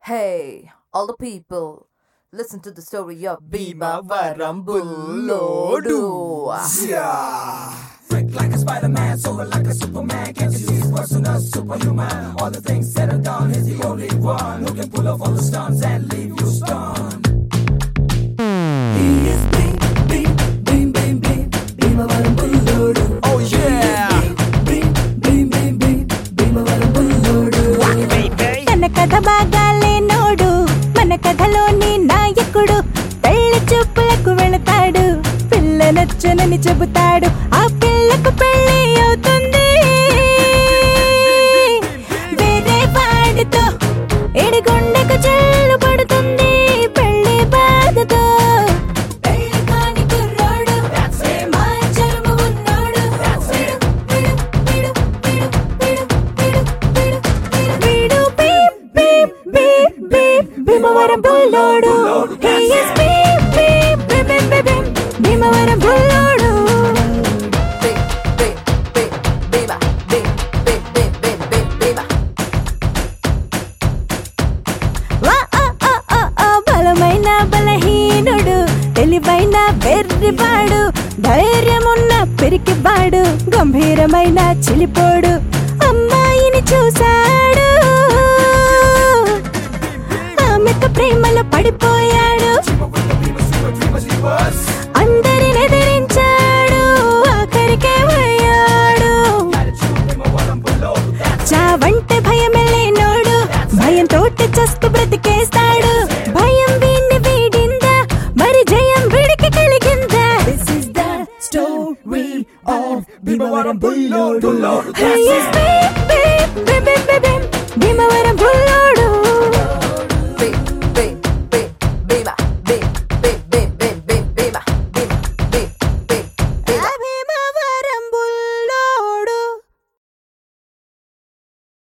Hey, all the people, listen to the story of Bhimavaram Bullodu. Freak like a Spider-Man, solar like a Superman. Can't you see his personal superhuman? All the things said and done, he's the only one who can pull off all the stunts and leave you stunned. He is Bhimavaram Bullodu. Oh yeah! Bhimavaram Bullodu. తన కథ బాగాలే node మన కథలోని నాయకుడు పెళ్లి చూపులకు వెళతాడు పిల్ల నచ్చనని చెబుతాడు ఆ పిల్లకు పెళ్లి అవుతుంది వేరే వాడితో ఎడిగుండెకు చెల్లు పడుతుంది పెళ్లి బాధతో పెళ్లి కాని కుర్రాడు మా చరుము ఉన్నాడు వీడు భీమవరం బుల్లోడు He is భీమవరం బుల్లోడు బలమైన బలహీనుడు తెలివైన వెర్రివాడు ధైర్యమున్న పిరికివాడు గంభీరమైన చిలిపోడు